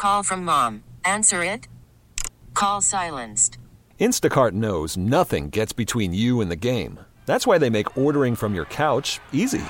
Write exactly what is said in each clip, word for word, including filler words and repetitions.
call from mom. Answer it. Call silenced. Instacart knows nothing gets between you and the game. That's why they make ordering from your couch easy.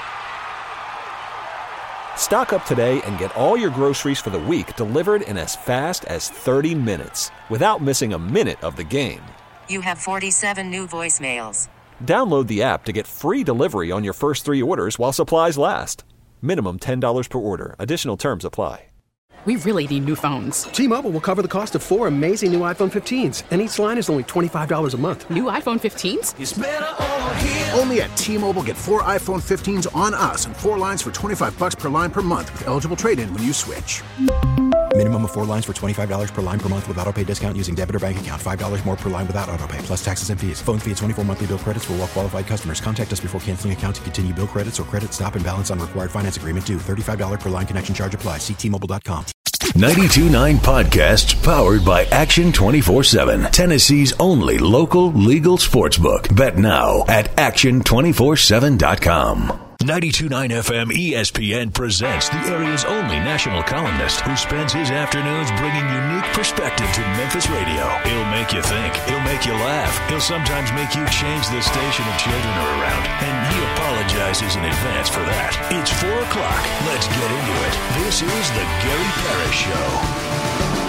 Stock up today and get all your groceries for the week delivered in as fast as thirty minutes without missing a minute of the game. You have forty-seven new voicemails. Download the app to get free delivery on your first three orders while supplies last. Minimum ten dollars per order. Additional terms apply. We really need new phones. T-Mobile will cover the cost of four amazing new iPhone fifteens, and each line is only twenty-five dollars a month. New iPhone fifteens? It's better over here. Only at T-Mobile, get four iPhone fifteens on us and four lines for twenty-five bucks per line per month with eligible trade-in when you switch. Minimum of four lines for twenty-five dollars per line per month with autopay discount using debit or bank account. five dollars more per line without autopay, plus taxes and fees. Phone fee at twenty-four monthly bill credits for well-qualified customers. Contact us before canceling account to continue bill credits or credit stop and balance on required finance agreement due. thirty-five dollars per line connection charge applies. See T Mobile dot com. ninety-two point nine Podcasts powered by Action twenty-four seven. Tennessee's only local legal sports book. Bet now at action two four seven dot com. ninety-two point nine F M E S P N presents the area's only national columnist who spends his afternoons bringing unique perspective to Memphis radio. He'll make you think. He'll make you laugh. He'll sometimes make you change the station if children are around. And he apologizes in advance for that. It's four o'clock. Let's get into it. This is the Gary Parrish Show.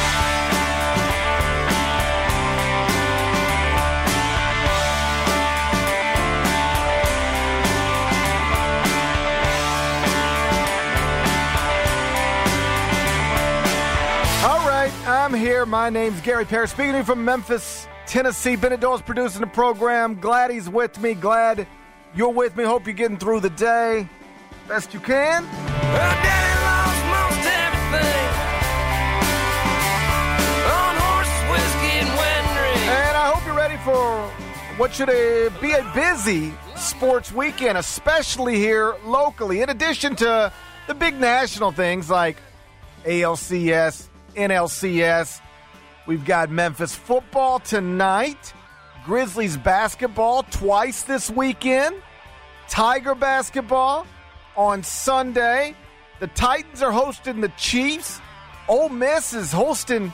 I'm here. My name's Gary Parrish, speaking to you from Memphis, Tennessee. Bennett Dole's producing the program. Glad he's with me. Glad you're with me. Hope you're getting through the day best you can. Well, Daddy lost most everything on horse, whiskey, and wedding rings. And I hope you're ready for what should a, be a busy sports weekend, especially here locally. In addition to the big national things like A L C S, N L C S. We've got Memphis football tonight, Grizzlies basketball twice this weekend, Tiger basketball on Sunday. The Titans are hosting the Chiefs. Ole Miss is hosting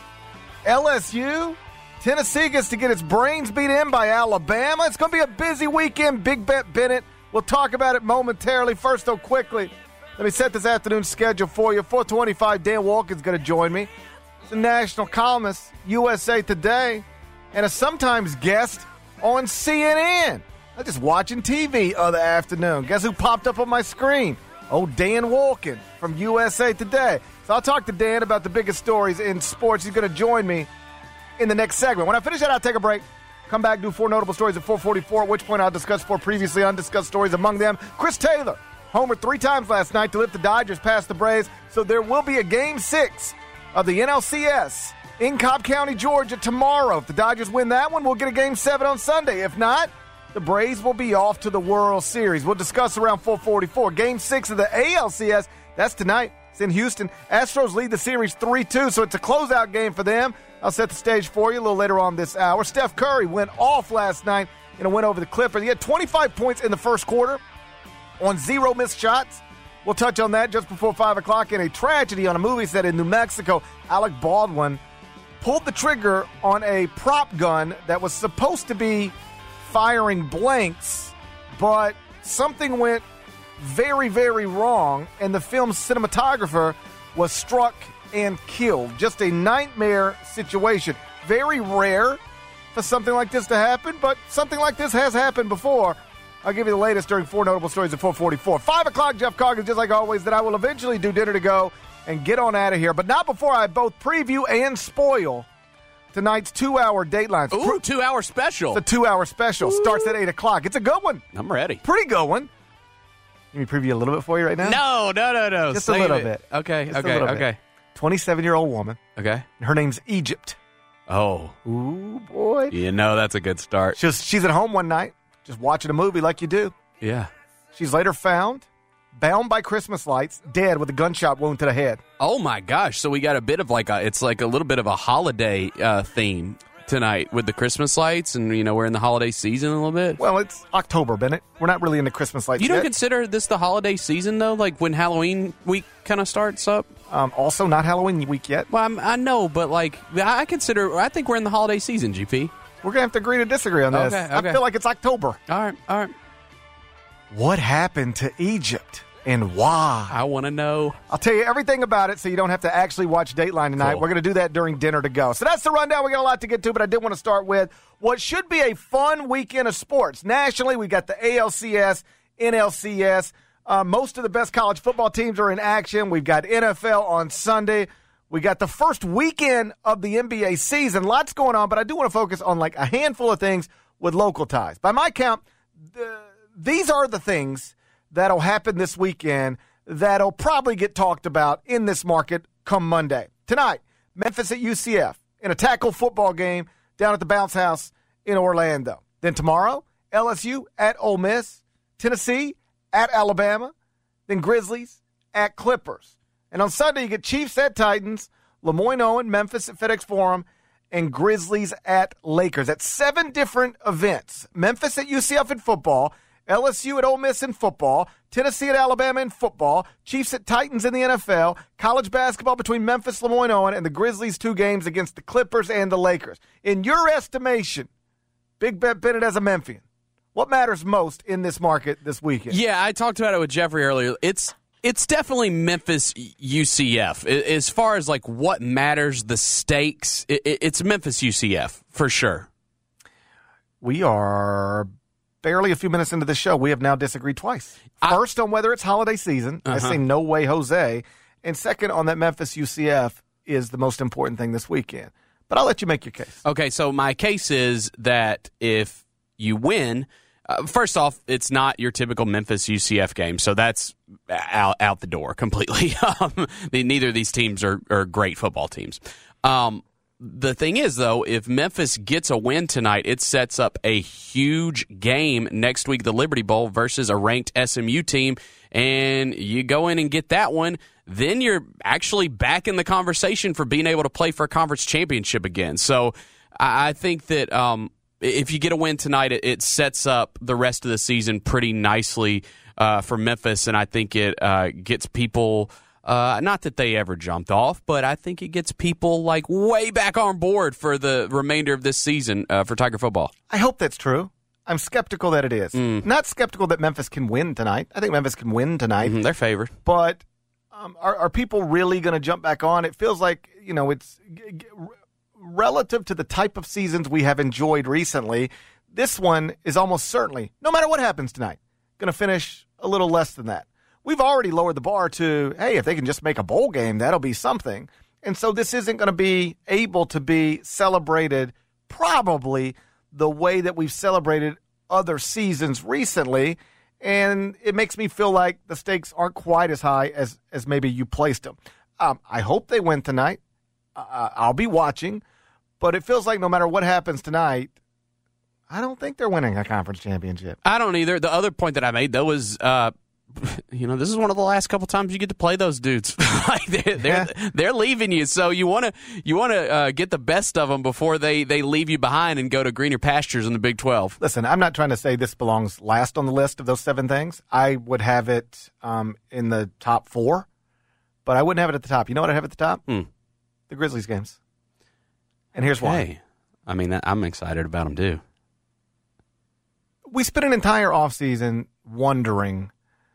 L S U. Tennessee gets to get its brains beat in by Alabama. It's going to be a busy weekend. Big Bet Bennett. We'll talk about it momentarily. First, though, quickly, let me set this afternoon's schedule for you. four twenty-five, Dan Walken's going to join me. The national columnist, U S A Today, and a sometimes guest on C N N. I'm just watching T V other afternoon. Guess who popped up on my screen? Oh, Dan Walken from U S A Today. So I'll talk to Dan about the biggest stories in sports. He's going to join me in the next segment. When I finish that, I'll take a break. Come back, do four notable stories at four forty-four, at which point I'll discuss four previously undiscussed stories, among them Chris Taylor. Homered three times last night to lift the Dodgers past the Braves, so there will be a game six of the N L C S in Cobb County, Georgia tomorrow. If the Dodgers win that one, we'll get a game seven on Sunday. If not, the Braves will be off to the World Series. We'll discuss around four forty-four. Game six of the A L C S, that's tonight. It's in Houston. Astros lead the series three two, so it's a closeout game for them. I'll set the stage for you a little later on this hour. Steph Curry went off last night in a win over the Clippers. He had twenty-five points in the first quarter on zero missed shots. We'll touch on that just before five o'clock. In a tragedy on a movie set in New Mexico, Alec Baldwin pulled the trigger on a prop gun that was supposed to be firing blanks, but something went very, very wrong, and the film's cinematographer was struck and killed. Just a nightmare situation. Very rare for something like this to happen, but something like this has happened before. I'll give you the latest during four notable stories at four forty-four. five o'clock, Jeff Coggins, just like always, that I will eventually do dinner to go and get on out of here. But not before I both preview and spoil tonight's two-hour Dateline. Ooh, two-hour special. It's a two-hour special. Ooh. Starts at eight o'clock. It's a good one. I'm ready. Pretty good one. Let me preview a little bit for you right now? No, no, no, no. Just Save a little it. bit. Okay, Just okay, okay. twenty-seven-year-old woman. Okay. Her name's Egypt. Oh. Ooh, boy. You know that's a good start. She's, she's at home one night, just watching a movie like you do. Yeah. She's later found, bound by Christmas lights, dead with a gunshot wound to the head. Oh, my gosh. So we got a bit of like a, it's like a little bit of a holiday uh, theme tonight with the Christmas lights, and, you know, we're in the holiday season a little bit. Well, it's October, Bennett. We're not really into Christmas lights You don't yet. consider this the holiday season, though? Like when Halloween week kind of starts up? Um, also, not Halloween week yet. Well, I'm, I know, but like I consider, I think we're in the holiday season, G P. We're going to have to agree to disagree on this. Okay, okay. I feel like it's October. All right, all right. What happened to Egypt and why? I want to know. I'll tell you everything about it so you don't have to actually watch Dateline tonight. Cool. We're going to do that during dinner to go. So that's the rundown. We got a lot to get to, but I did want to start with what should be a fun weekend of sports. Nationally, we got the A L C S, N L C S. Uh, most of the best college football teams are in action. We've got N F L on Sunday. We got the first weekend of the N B A season. Lots going on, but I do want to focus on like a handful of things with local ties. By my count, the, these are the things that'll happen this weekend that'll probably get talked about in this market come Monday. Tonight, Memphis at U C F in a tackle football game down at the Bounce House in Orlando. Then tomorrow, L S U at Ole Miss, Tennessee at Alabama, then Grizzlies at Clippers. And on Sunday, you get Chiefs at Titans, Lemoyne Owen, Memphis at FedEx Forum, and Grizzlies at Lakers. That's seven different events. Memphis at U C F in football, L S U at Ole Miss in football, Tennessee at Alabama in football, Chiefs at Titans in the N F L, college basketball between Memphis, Lemoyne Owen, and the Grizzlies, two games against the Clippers and the Lakers. In your estimation, Big Bet Bennett as a Memphian, what matters most in this market this weekend? Yeah, I talked about it with Jeffrey earlier. It's it's definitely Memphis U C F. As far as like what matters, the stakes, it's Memphis U C F for sure. We are barely a few minutes into the show. We have now disagreed twice. First, on whether it's holiday season. Uh-huh. I say no way, Jose. And second, on that Memphis U C F is the most important thing this weekend. But I'll let you make your case. Okay, so my case is that if you win, uh, first off, it's not your typical Memphis U C F game, so that's out, out the door completely. um, neither of these teams are, are great football teams. Um, the thing is, though, if Memphis gets a win tonight, it sets up a huge game next week, the Liberty Bowl versus a ranked S M U team, and you go in and get that one, then you're actually back in the conversation for being able to play for a conference championship again. So I, I think that um, if you get a win tonight, it, it sets up the rest of the season pretty nicely uh, for Memphis, and I think it uh, gets people uh, not that they ever jumped off, but I think it gets people like way back on board for the remainder of this season uh, for Tiger football. I hope that's true. I'm skeptical that it is. Mm. Not skeptical that Memphis can win tonight. I think Memphis can win tonight. Mm-hmm, they're favored. But um, are, are people really going to jump back on? It feels like, you know, it's g- g- relative to the type of seasons we have enjoyed recently. This one is almost certainly, no matter what happens tonight, going to finish a little less than that. We've already lowered the bar to, hey, if they can just make a bowl game, that'll be something. And so this isn't going to be able to be celebrated probably the way that we've celebrated other seasons recently. And it makes me feel like the stakes aren't quite as high as, as maybe you placed them. Um, I hope they win tonight. Uh, I'll be watching. But it feels like no matter what happens tonight, I don't think they're winning a conference championship. I don't either. The other point that I made, though, was, uh, you know, this is one of the last couple times you get to play those dudes. like they're, they're, Yeah. they're leaving you, so you want to you want to uh, get the best of them before they, they leave you behind and go to greener pastures in the Big twelve. Listen, I'm not trying to say this belongs last on the list of those seven things. I would have it um, in the top four, but I wouldn't have it at the top. You know what I have at the top? Hmm. The Grizzlies games. And here's why. Hey, I mean, that, I'm excited about them, too. We spent an entire offseason wondering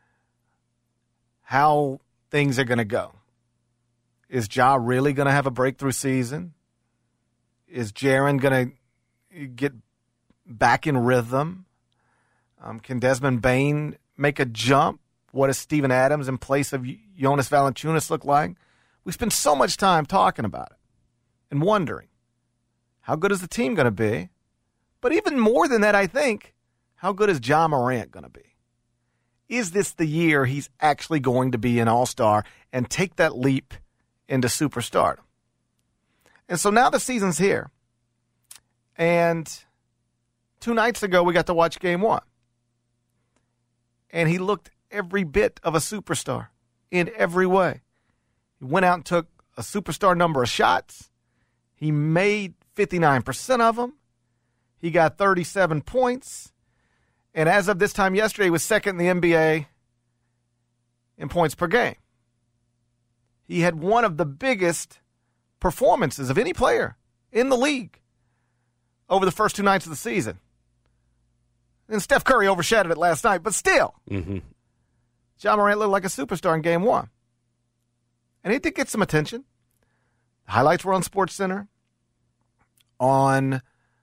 how things are going to go. Is Ja really going to have a breakthrough season? Is Jaren going to get back in rhythm? Um, can Desmond Bain make a jump? What does Steven Adams in place of Jonas Valanciunas look like? We spend so much time talking about it and wondering, how good is the team going to be? But even more than that, I think, how good is Ja Morant going to be? Is this the year he's actually going to be an all-star and take that leap into superstardom? And so now the season's here. And two nights ago, we got to watch game one. And he looked every bit of a superstar in every way. He went out and took a superstar number of shots. He made fifty-nine percent of them. He got thirty-seven points. And as of this time yesterday, he was second in the N B A in points per game. he had one of the biggest performances of any player in the league over the first two nights of the season. And Steph Curry overshadowed it last night, but still, mm-hmm. Ja Morant looked like a superstar in game one. And he did get some attention. The highlights were on SportsCenter, on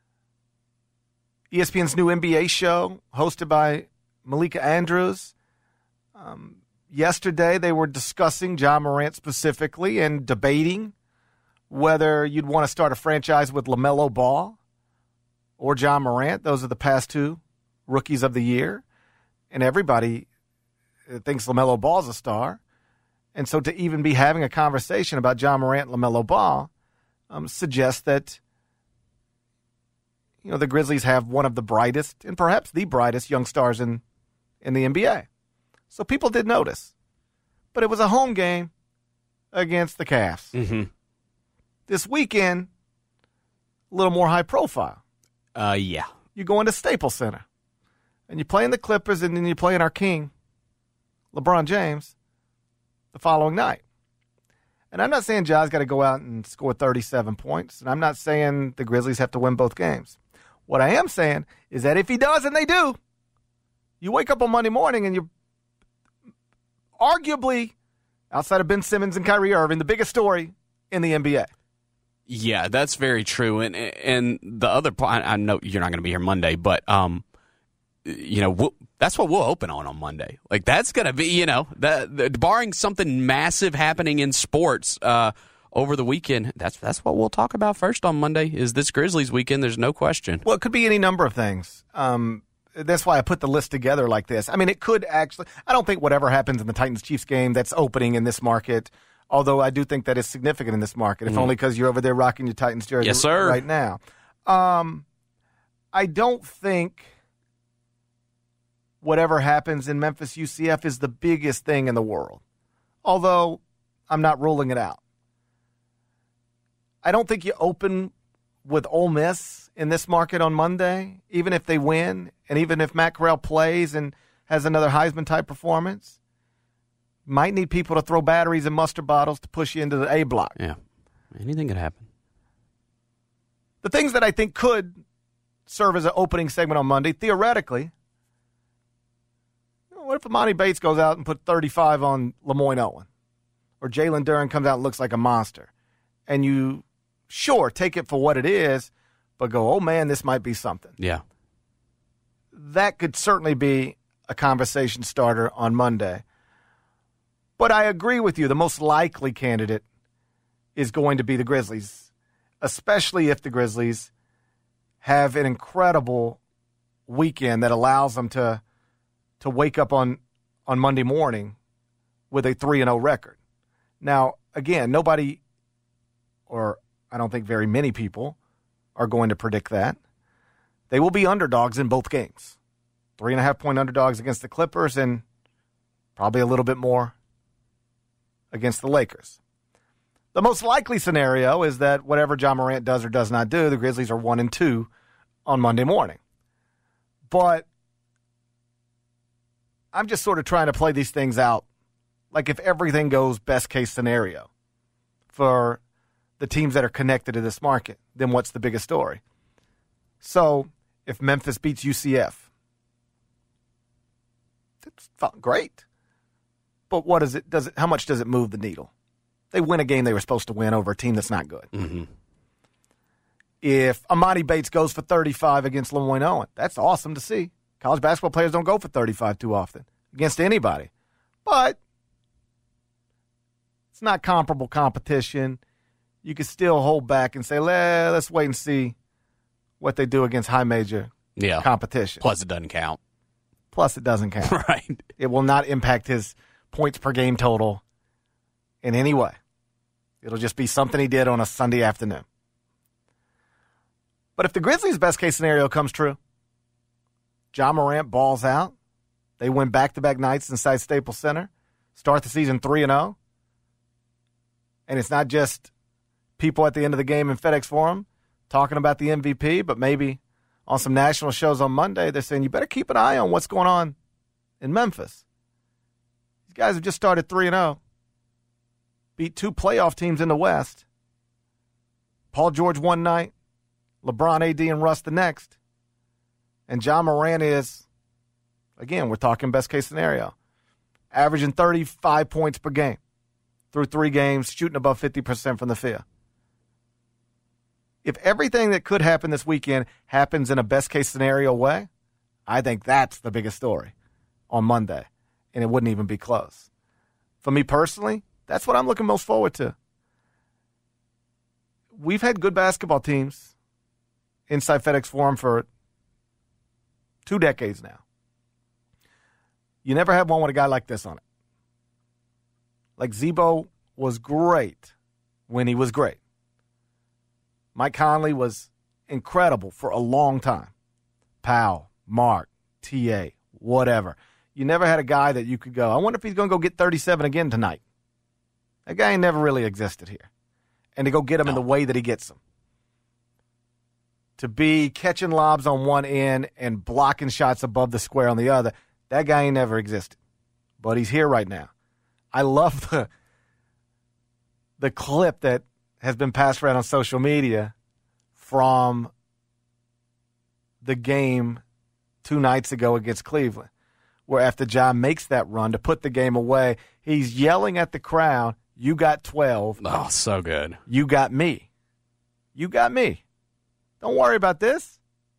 E S P N's new N B A show, hosted by Malika Andrews. Um, yesterday, they were discussing Ja Morant specifically and debating whether you'd want to start a franchise with LaMelo Ball or Ja Morant. Those are the past two rookies of the year. And everybody thinks LaMelo Ball's a star. And so to even be having a conversation about Ja Morant and LaMelo Ball um, suggests that, you know, the Grizzlies have one of the brightest and perhaps the brightest young stars in, in the N B A. So people did notice. But it was a home game against the Cavs. Mm-hmm. This weekend, a little more high profile. Uh, yeah. You go into Staples Center, and you play in the Clippers, and then you play in our king, LeBron James, the following night. And I'm not saying Ja's got to go out and score thirty-seven points, and I'm not saying the Grizzlies have to win both games. What I am saying is that if he does, and they do, you wake up on Monday morning and you're arguably, outside of Ben Simmons and Kyrie Irving, the biggest story in the N B A. Yeah, that's very true. And and the other part, I know you're not going to be here Monday, but um, you know we'll, that's what we'll open on on Monday. Like that's going to be, you know, that, that barring something massive happening in sports uh, over the weekend, that's that's what we'll talk about first on Monday. Is this Grizzlies weekend? There's no question. Well, it could be any number of things. Um, that's why I put the list together like this. I mean, it could actually. I don't think whatever happens in the Titans-Chiefs game that's opening in this market. Although I do think that is significant in this market, if mm. only because you're over there rocking your Titans jersey yes, sir. right now. Um, I don't think whatever happens in Memphis U C F is the biggest thing in the world, although I'm not ruling it out. I don't think you open with Ole Miss in this market on Monday, even if they win, and even if Matt Corral plays and has another Heisman-type performance. Might need people to throw batteries and mustard bottles to push you into the A block. Yeah, anything could happen. The things that I think could serve as an opening segment on Monday, theoretically, you know, what if Imani Bates goes out and put thirty-five on Lemoyne Owen? Or Jalen Duren comes out and looks like a monster. And you, sure, take it for what it is, but go, oh, man, this might be something. Yeah. That could certainly be a conversation starter on Monday. But I agree with you. The most likely candidate is going to be the Grizzlies, especially if the Grizzlies have an incredible weekend that allows them to to wake up on, on Monday morning with a three and oh record. Now, again, nobody, or I don't think very many people, are going to predict that. They will be underdogs in both games. Three and a half point underdogs against the Clippers and probably a little bit more against the Lakers. The most likely scenario is that whatever Ja Morant does or does not do, the Grizzlies are one and two on Monday morning. But I'm just sort of trying to play these things out. Like if everything goes best case scenario for the teams that are connected to this market, then what's the biggest story? So if Memphis beats U C F, that's great. But what is it? Does it? How much does it move the needle? They win a game they were supposed to win over a team that's not good. Mm-hmm. If Imani Bates goes for thirty-five against Lemoyne Owen, that's awesome to see. College basketball players don't go for thirty-five too often against anybody. But it's not comparable competition. You can still hold back and say, let's wait and see what they do against high major yeah. competition. Plus, it doesn't count. Plus, it doesn't count. Right. It will not impact his points per game total in any way. It'll just be something he did on a Sunday afternoon. But if the Grizzlies' best case scenario comes true, Ja Morant balls out, they win back-to-back nights inside Staples Center, start the season three and oh, and it's not just people at the end of the game in FedEx Forum talking about the M V P, but maybe on some national shows on Monday, they're saying you better keep an eye on what's going on in Memphis. These guys have just started three and oh. beat two playoff teams in the West. Paul George one night, LeBron, A D, and Russ the next. And Ja Morant is, again, we're talking best case scenario, averaging thirty-five points per game through three games, shooting above fifty percent from the field. If everything that could happen this weekend happens in a best case scenario way, I think that's the biggest story on Monday, and it wouldn't even be close. For me personally, that's what I'm looking most forward to. We've had good basketball teams inside FedEx Forum for two decades now. You never had one with a guy like this on it. Like Z-Bo was great when he was great. Mike Conley was incredible for a long time. Powell, Mark, T A, whatever. You never had a guy that you could go, I wonder if he's going to go get thirty-seven again tonight. That guy never really existed here. And to go get him no. in the way that he gets them. To be catching lobs on one end and blocking shots above the square on the other, that guy ain't never existed. But he's here right now. I love the the clip that has been passed around on social media from the game two nights ago against Cleveland, where after John makes that run to put the game away, he's yelling at the crowd, you got twelve. Oh, so good. You got me. You got me. Don't worry about this.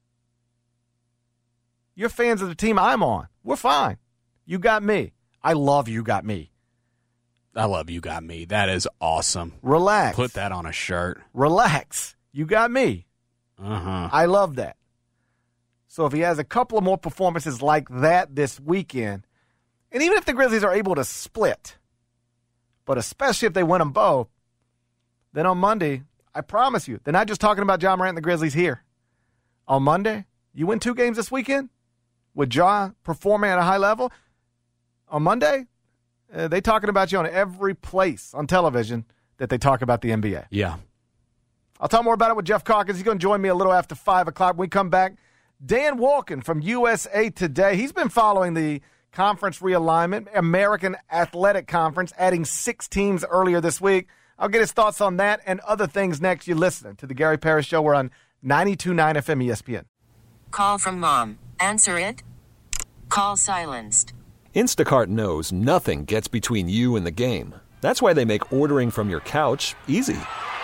You're fans of the team I'm on. We're fine. You got me. I love you got me. I love you got me. That is awesome. Relax. Put that on a shirt. Relax. You got me. Uh-huh. I love that. So if he has a couple of more performances like that this weekend, and even if the Grizzlies are able to split, but especially if they win them both, then on Monday, I promise you, they're not just talking about Ja Morant and the Grizzlies here. On Monday, you win two games this weekend with Ja performing at a high level. On Monday, uh, they talking about you on every place on television that they talk about the N B A. Yeah. I'll talk more about it with Jeff Calkins. He's going to join me a little after five o'clock. When we come back, Dan Wolken from U S A Today. He's been following the conference realignment, American Athletic Conference, adding six teams earlier this week. I'll get his thoughts on that and other things next. You're listening to The Gary Parrish Show. We're on ninety-two point nine F M E S P N. Call from mom. Answer it. Call silenced. Instacart knows nothing gets between you and the game. That's why they make ordering from your couch easy.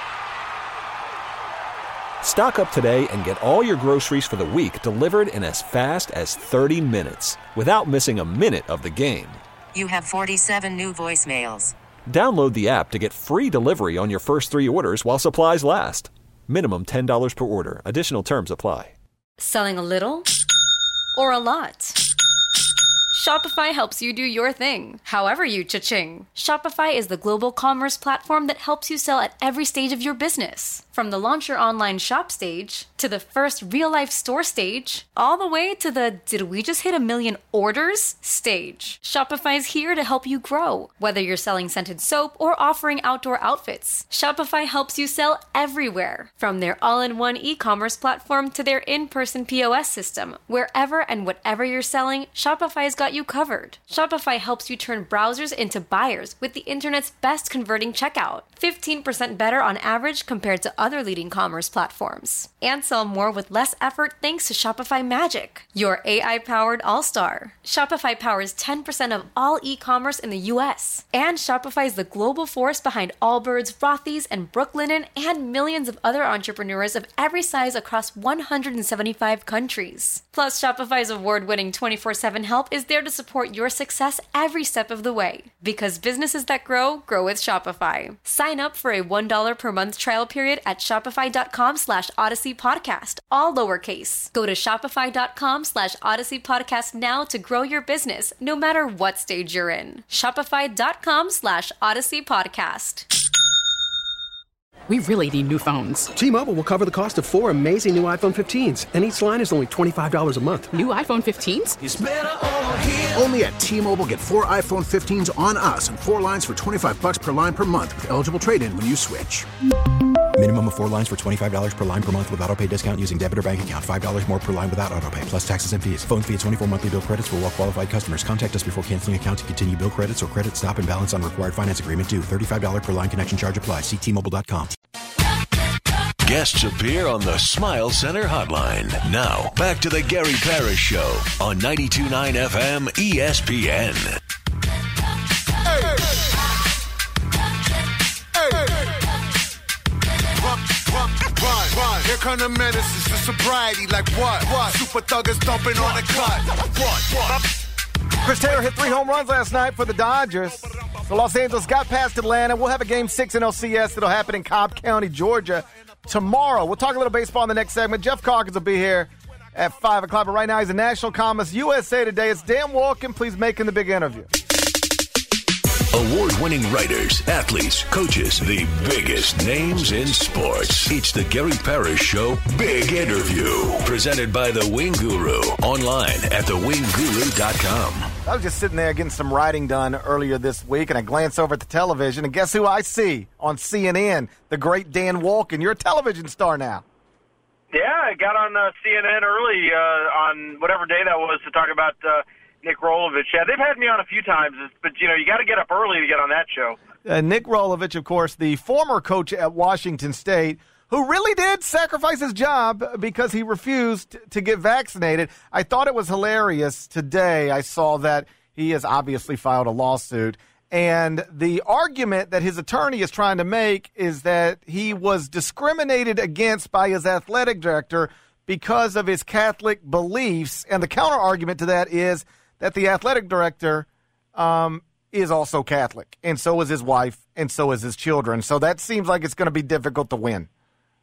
Stock up today and get all your groceries for the week delivered in as fast as thirty minutes without missing a minute of the game. You have forty-seven new voicemails. Download the app to get free delivery on your first three orders while supplies last. Minimum ten dollars per order. Additional terms apply. Selling a little or a lot? Shopify helps you do your thing, however you cha-ching. Shopify is the global commerce platform that helps you sell at every stage of your business. From the launch your online shop stage, to the first real-life store stage, all the way to the did we just hit a million orders stage. Shopify's here to help you grow. Whether you're selling scented soap or offering outdoor outfits, Shopify helps you sell everywhere. From their all-in-one e-commerce platform to their in-person P O S system, wherever and whatever you're selling, Shopify's got you covered. Shopify helps you turn browsers into buyers with the internet's best converting checkout. fifteen percent better on average compared to other leading commerce platforms. And sell more with less effort thanks to Shopify Magic, your A I-powered all-star. Shopify powers ten percent of all e-commerce in the U S. And Shopify is the global force behind Allbirds, Rothy's, and Brooklinen, and millions of other entrepreneurs of every size across one hundred seventy-five countries. Plus, Shopify's award-winning twenty-four seven help is there to support your success every step of the way. Because businesses that grow, grow with Shopify. Sign up for a one dollar per month trial period at shopify.com slash Odyssey Podcast, all lowercase. Go to shopify.com slash Odyssey Podcast now to grow your business, no matter what stage you're in. Shopify.com slash Odyssey Podcast. We really need new phones. T-Mobile will cover the cost of four amazing new iPhone fifteens, and each line is only twenty-five dollars a month. New iPhone fifteens? It's better over here. Only at T-Mobile, get four iPhone fifteens on us and four lines for twenty-five bucks per line per month with eligible trade-in when you switch. Minimum of four lines for twenty-five dollars per line per month with autopay discount using debit or bank account. five dollars more per line without autopay, plus taxes and fees. Phone fee at twenty-four monthly bill credits for well qualified customers. Contact us before canceling account to continue bill credits or credit stop and balance on required finance agreement due. thirty-five dollars per line connection charge applies. See T Mobile dot com. Guests appear on the Smile Center hotline. Now, back to the Gary Parrish Show on ninety-two point nine F M E S P N. Hey. Hey. Run, run, run, run. Here come the menaces to sobriety. Like what? What? Super thuggers dumping on the cut. What? What? Chris Taylor hit three home runs last night for the Dodgers. So Los Angeles got past Atlanta. We'll have a game six in L C S that'll happen in Cobb County, Georgia, tomorrow. We'll talk a little baseball in the next segment. Jeff Calkins will be here at five o'clock. But right now, he's a national columnist, U S A Today. It's Dan Walken. Please making the big interview. Award-winning writers, athletes, coaches, the biggest names in sports. It's the Gary Parrish Show Big Interview, presented by The Wing Guru, online at the wing guru dot com. I was just sitting there getting some writing done earlier this week, and I glanced over at the television, and guess who I see on C N N? The great Dan Walken. You're a television star now. Yeah, I got on uh, C N N early uh, on whatever day that was to talk about uh, Nick Rolovich. Yeah, they've had me on a few times, but, you know, you got to get up early to get on that show. Uh, Nick Rolovich, of course, the former coach at Washington State, who really did sacrifice his job because he refused to get vaccinated. I thought it was hilarious today. I saw that he has obviously filed a lawsuit. And the argument that his attorney is trying to make is that he was discriminated against by his athletic director because of his Catholic beliefs. And the counter argument to that is that the athletic director um, is also Catholic, and so is his wife, and so is his children. So that seems like it's going to be difficult to win.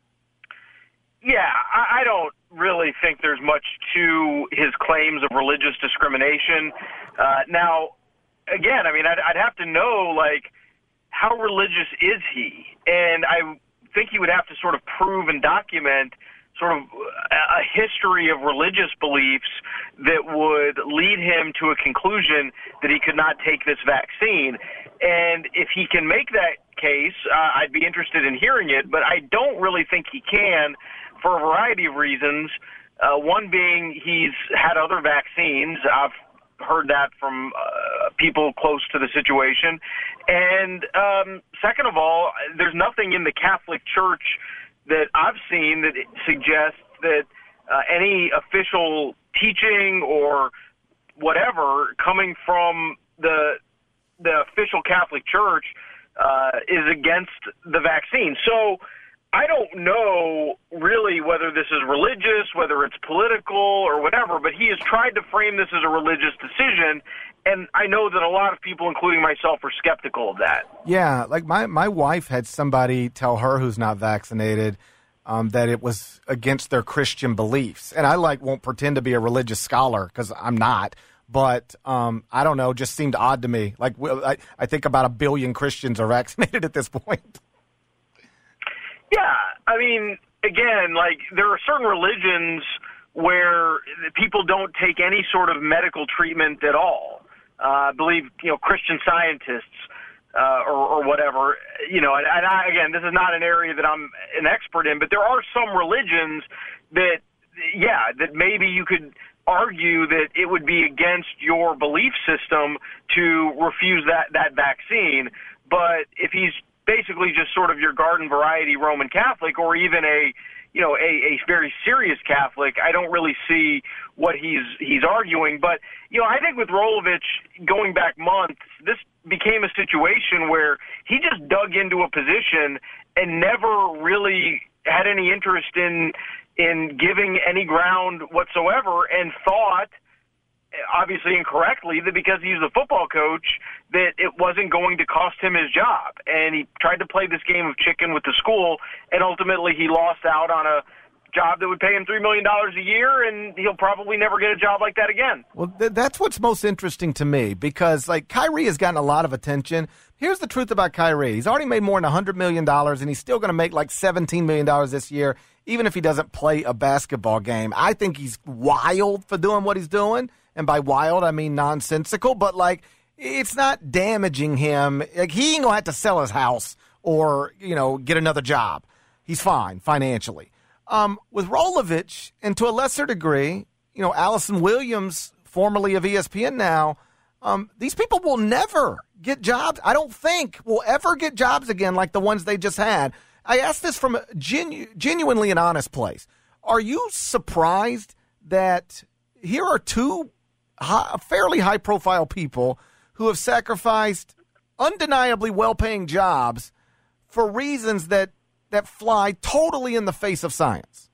Yeah, I don't really think there's much to his claims of religious discrimination. Uh, now, again, I mean, I'd, I'd have to know, like, how religious is he? And I think he would have to sort of prove and document sort of a history of religious beliefs that would lead him to a conclusion that he could not take this vaccine. And if he can make that case, uh, I'd be interested in hearing it, but I don't really think he can for a variety of reasons. Uh, one being he's had other vaccines. I've heard that from uh, people close to the situation. And um, second of all, there's nothing in the Catholic Church that I've seen that suggests that uh, any official teaching or whatever coming from the the official Catholic Church uh, is against the vaccine. So I don't know really whether this is religious, whether it's political or whatever, but he has tried to frame this as a religious decision, and I know that a lot of people, including myself, are skeptical of that. Yeah, like my, my wife had somebody tell her who's not vaccinated um, that it was against their Christian beliefs. And I like won't pretend to be a religious scholar because I'm not. But um, I don't know, just seemed odd to me. Like I, I think about a billion Christians are vaccinated at this point. Yeah, I mean, again, like there are certain religions where people don't take any sort of medical treatment at all. Uh, I believe, you know, Christian Scientists uh, or, or whatever, you know, and, and I, again, this is not an area that I'm an expert in, but there are some religions that, yeah, that maybe you could argue that it would be against your belief system to refuse that, that vaccine. But if he's basically just sort of your garden variety Roman Catholic or even a, you know, a, a very serious Catholic, I don't really see what he's he's arguing. But, you know, I think with Rolovich going back months, this became a situation where he just dug into a position and never really had any interest in in giving any ground whatsoever and thought, obviously incorrectly, that because he's the football coach, that it wasn't going to cost him his job. And he tried to play this game of chicken with the school, and ultimately he lost out on a job that would pay him three million dollars a year, and he'll probably never get a job like that again. Well, th- that's what's most interesting to me, because, like, Kyrie has gotten a lot of attention. Here's the truth about Kyrie. He's already made more than one hundred million dollars, and he's still going to make like seventeen million dollars this year, even if he doesn't play a basketball game. I think he's wild for doing what he's doing, and by wild, I mean nonsensical, but, like, it's not damaging him. Like, he ain't going to have to sell his house or, you know, get another job. he's fine financially. Um, with Rolovich, and to a lesser degree, you know, Allison Williams, formerly of E S P N now, um, these people will never get jobs. I don't think will ever get jobs again like the ones they just had. I ask this from a genu- genuinely an honest place. Are you surprised that here are two high, fairly high-profile people who have sacrificed undeniably well-paying jobs for reasons that that fly totally in the face of science?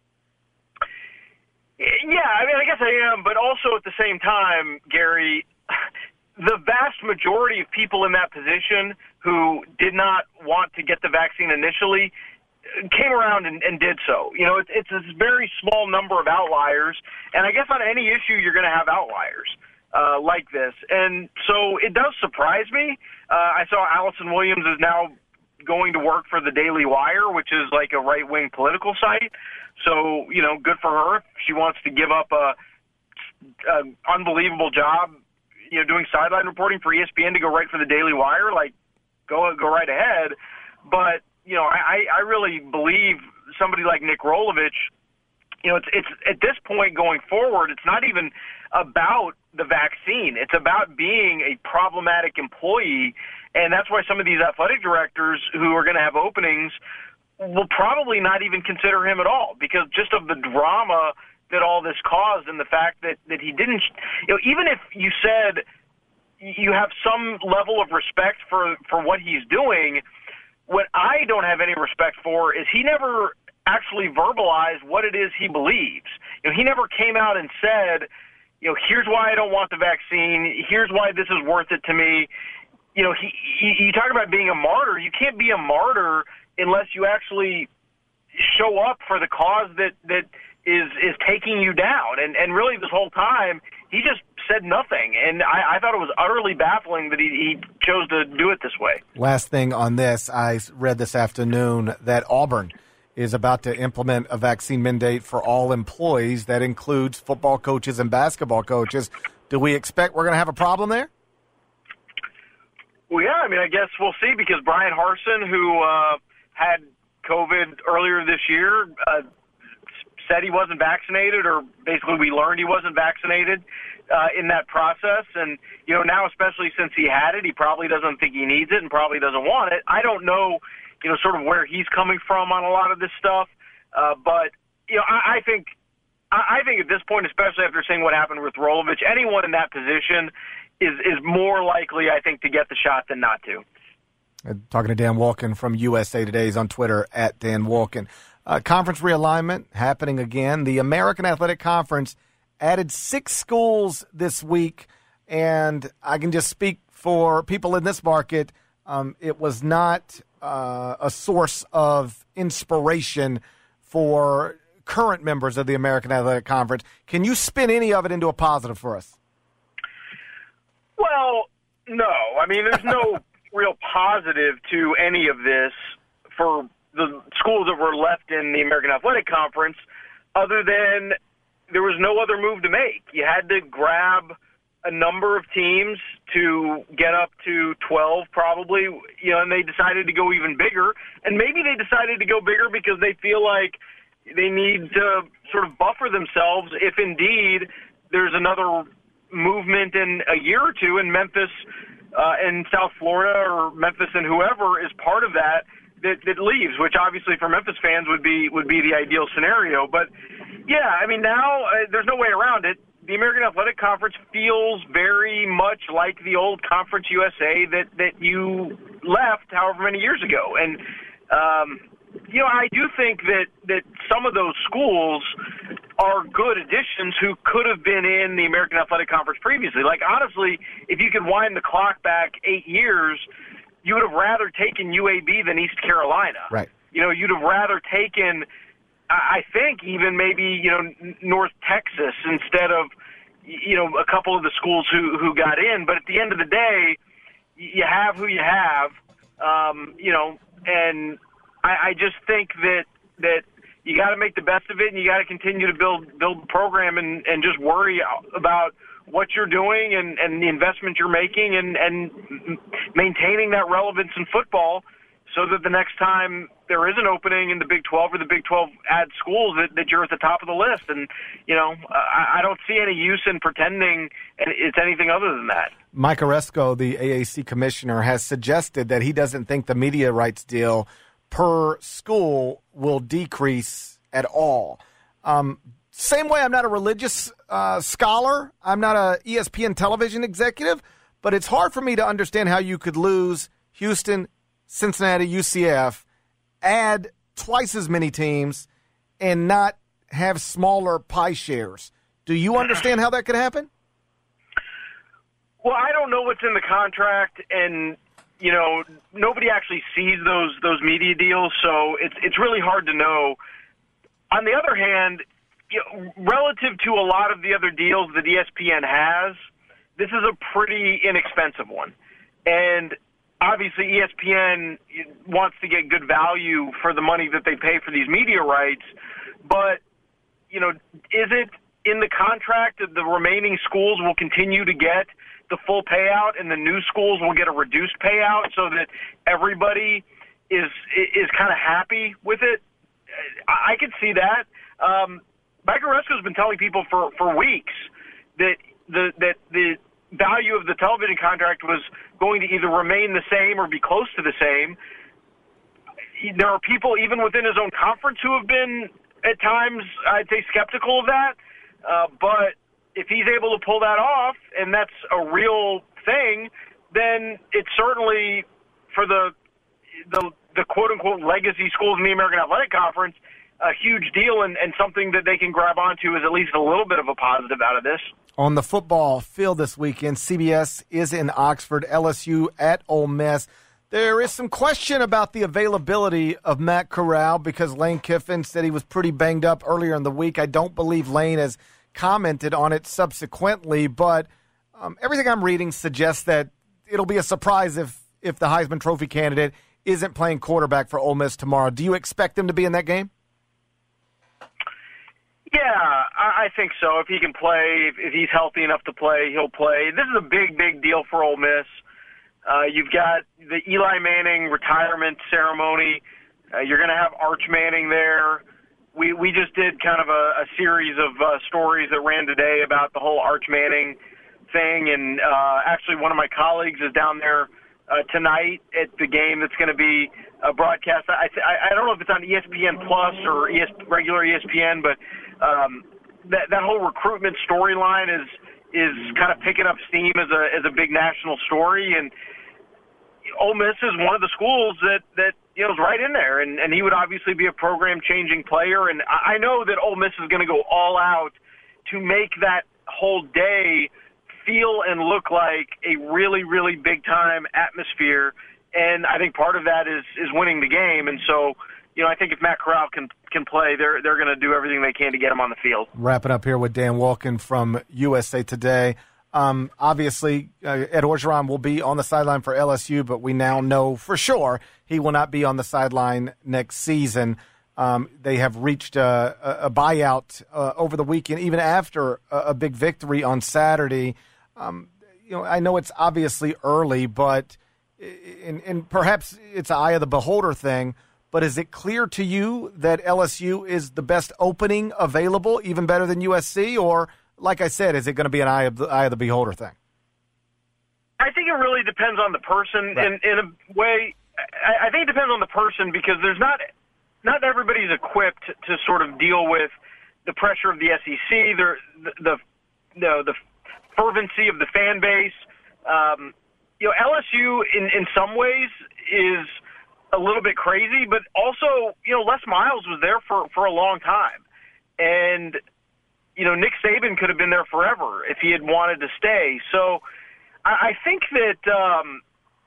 Yeah, I mean, I guess I am, but also at the same time, Gary, the vast majority of people in that position who did not want to get the vaccine initially came around and, and did so. You know, it's, it's a very small number of outliers, and I guess on any issue you're going to have outliers uh, like this. And so it does surprise me. Uh, I saw Allison Williams is now going to work for the Daily Wire, which is like a right-wing political site. So, you know, good for her. If she wants to give up a, a unbelievable job, you know, doing sideline reporting for E S P N to go right for the Daily Wire, like, go go right ahead. But, you know, I, I really believe somebody like Nick Rolovich, you know, it's it's at this point going forward, it's not even about the vaccine. It's about being a problematic employee. And that's why some of these athletic directors who are going to have openings will probably not even consider him at all, because just of the drama that all this caused and the fact that, that he didn't, you know, even if you said you have some level of respect for, for what he's doing, what I don't have any respect for is he never actually verbalized what it is he believes. You know, he never came out and said, you know, here's why I don't want the vaccine. Here's why this is worth it to me. You know, he, he, you talk about being a martyr. You can't be a martyr unless you actually show up for the cause that, that is, is taking you down. And, and really this whole time, he just said nothing. And I, I thought it was utterly baffling that he, he chose to do it this way. Last thing on this, I read this afternoon that Auburn is about to implement a vaccine mandate for all employees. That includes football coaches and basketball coaches. Do we expect we're going to have a problem there? Well, yeah, I mean, I guess we'll see, because Brian Harsin, who uh, had COVID earlier this year, uh, said he wasn't vaccinated, or basically we learned he wasn't vaccinated uh, in that process. And, you know, now especially since he had it, he probably doesn't think he needs it and probably doesn't want it. I don't know, you know, sort of where he's coming from on a lot of this stuff. Uh, but, you know, I, I think I, I think at this point, especially after seeing what happened with Rolovich, anyone in that position is, is more likely, I think, to get the shot than not to. Talking to Dan Wolken from U S A Today. He's on Twitter at Dan Wolken. Uh, conference realignment happening again. The American Athletic Conference added six schools this week, and I can just speak for people in this market. Um, it was not uh, a source of inspiration for current members of the American Athletic Conference. Can you spin any of it into a positive for us? Well, no. I mean, there's no real positive to any of this for the schools that were left in the American Athletic Conference, other than there was no other move to make. You had to grab a number of teams to get up to twelve, probably, you know, and they decided to go even bigger. And maybe they decided to go bigger because they feel like they need to sort of buffer themselves if indeed there's another movement in a year or two, and Memphis uh, and South Florida, or Memphis and whoever is part of that, that, that leaves, which obviously for Memphis fans would be would be the ideal scenario. But, yeah, I mean, now uh, there's no way around it. The American Athletic Conference feels very much like the old Conference U S A that, that you left however many years ago. And, um, you know, I do think that, that some of those schools are good additions who could have been in the American Athletic Conference previously. Like, honestly, if you could wind the clock back eight years, you would have rather taken U A B than East Carolina. Right. You know, you'd have rather taken, I think, even maybe, you know, North Texas instead of, you know, a couple of the schools who, who got in. But at the end of the day, you have who you have, um, you know, and I, I just think that that you got to make the best of it, and you got to continue to build build the program and, and just worry about what you're doing and, and the investment you're making and, and maintaining that relevance in football so that the next time there is an opening in the Big twelve or the Big twelve ad schools that, that you're at the top of the list. And, you know, I, I don't see any use in pretending it's anything other than that. Mike Oresco, the A A C commissioner, has suggested that he doesn't think the media rights deal per school will decrease at all. Um, same way I'm not a religious uh, scholar. I'm not a E S P N television executive, but it's hard for me to understand how you could lose Houston, Cincinnati, U C F, add twice as many teams, and not have smaller pie shares. Do you understand how that could happen? Well, I don't know what's in the contract, and you know, nobody actually sees those those media deals, so it's it's really hard to know. On the other hand, you know, relative to a lot of the other deals that E S P N has, this is a pretty inexpensive one. And obviously E S P N wants to get good value for the money that they pay for these media rights, but, you know, is it in the contract that the remaining schools will continue to get the full payout and the new schools will get a reduced payout so that everybody is is kind of happy with it? I, I could see that. Um, Mike Oresco's been telling people for, for weeks that the that the value of the television contract was going to either remain the same or be close to the same. There are people even within his own conference who have been at times, I'd say, skeptical of that. Uh, but if he's able to pull that off, and that's a real thing, then it's certainly for the the, the quote-unquote legacy schools in the American Athletic Conference a huge deal, and, and something that they can grab onto as at least a little bit of a positive out of this. On the football field this weekend, C B S is in Oxford, L S U at Ole Miss. There is some question about the availability of Matt Corral because Lane Kiffin said he was pretty banged up earlier in the week. I don't believe Lane has commented on it subsequently, but um, everything I'm reading suggests that it'll be a surprise if, if the Heisman Trophy candidate isn't playing quarterback for Ole Miss tomorrow. Do you expect him to be in that game? Yeah, I think so. If he can play, if he's healthy enough to play, he'll play. This is a big, big deal for Ole Miss. Uh, you've got the Eli Manning retirement ceremony. Uh, you're going to have Arch Manning there. We we just did kind of a, a series of uh, stories that ran today about the whole Arch Manning thing, and uh, actually one of my colleagues is down there uh, tonight at the game that's going to be uh, broadcast. I, I I don't know if it's on E S P N Plus or E S, regular E S P N, but um, that that whole recruitment storyline is is kind of picking up steam as a as a big national story, and Ole Miss is one of the schools that that you know is right in there, and, and he would obviously be a program-changing player. And I know that Ole Miss is going to go all out to make that whole day feel and look like a really, really big-time atmosphere. And I think part of that is is winning the game. And so, you know, I think if Matt Corral can can play, they're they're going to do everything they can to get him on the field. Wrapping up here with Dan Wolken from U S A Today. Um, obviously, uh, Ed Orgeron will be on the sideline for L S U, but we now know for sure he will not be on the sideline next season. Um, they have reached a, a, a buyout uh, over the weekend, even after a, a big victory on Saturday. Um, you know, I know it's obviously early, but and, and perhaps it's an eye of the beholder thing. But is it clear to you that L S U is the best opening available, even better than U S C, or? Like I said, is it going to be an eye of the eye of the beholder thing? I think it really depends on the person. Right. In in a way, I, I think it depends on the person because there's not not everybody's equipped to sort of deal with the pressure of the S E C, the the the, you know, the fervency of the fan base. Um, you know, L S U in in some ways is a little bit crazy, but also you know Les Miles was there for for a long time, and you know, Nick Saban could have been there forever if he had wanted to stay. So I, I think that um,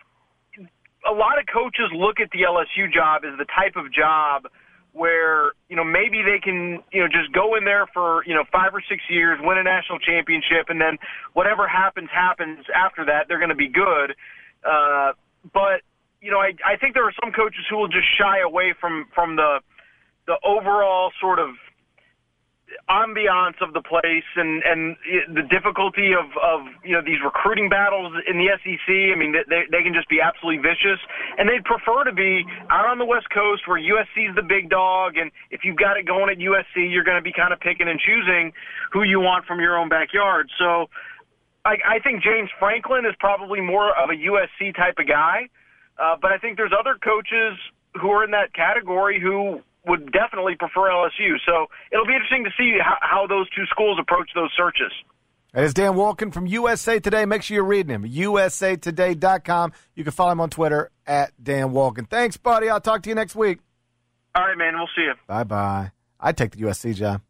a lot of coaches look at the L S U job as the type of job where, you know, maybe they can, you know, just go in there for, you know, five or six years, win a national championship, and then whatever happens, happens after that. They're going to be good. Uh, but, you know, I, I think there are some coaches who will just shy away from, from the the overall sort of ambiance of the place and, and the difficulty of, of, you know, these recruiting battles in the S E C. I mean, they, they can just be absolutely vicious. And they'd prefer to be out on the West Coast where U S C's the big dog. And if you've got it going at U S C, you're going to be kind of picking and choosing who you want from your own backyard. So I, I think James Franklin is probably more of a U S C type of guy. Uh, but I think there's other coaches who are in that category who would definitely prefer L S U. So it'll be interesting to see how, how those two schools approach those searches. That is Dan Wolken from U S A Today. Make sure you're reading him. U S A today dot com. You can follow him on Twitter at Dan Wolken. Thanks, buddy. I'll talk to you next week. All right, man. We'll see you. Bye-bye. I'd take the U S C job.